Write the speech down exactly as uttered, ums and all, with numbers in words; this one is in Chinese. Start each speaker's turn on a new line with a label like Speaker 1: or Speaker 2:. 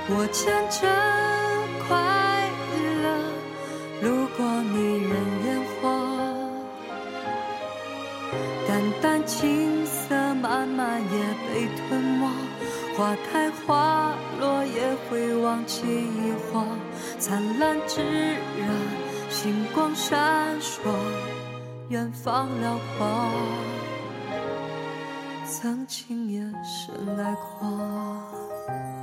Speaker 1: 我牵着快乐路过你人烟花，淡淡青涩慢慢也被吞没，花开花落也会忘记花，灿烂炙热星光闪烁，远方辽阔，曾经也深爱过。